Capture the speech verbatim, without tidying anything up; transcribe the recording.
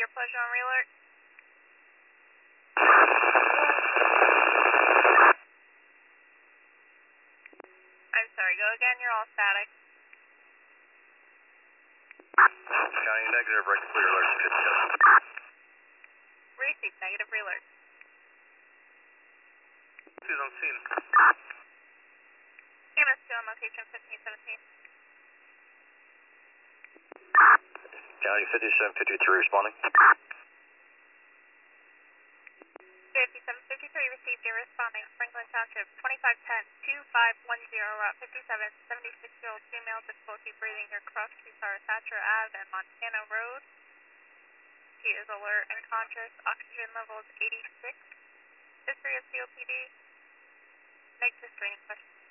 your pleasure on re-alert. I'm sorry, go again, you're all static. County negative, right clear alert, fifty-seven. Receive negative re-alert. Who's on scene? E M S two on location fifteen seventeen. County fifty-seven fifty-three responding. fifty-seven fifty-three received, you're responding. Franklin Township, twenty-five ten, two five one zero, Route fifty-seven, seventy-six-year-old female, difficulty breathing across Tusara Thatcher Ave and Montana Road. She is alert and conscious. Oxygen level is eighty-six. History of C O P D. Negative screening question.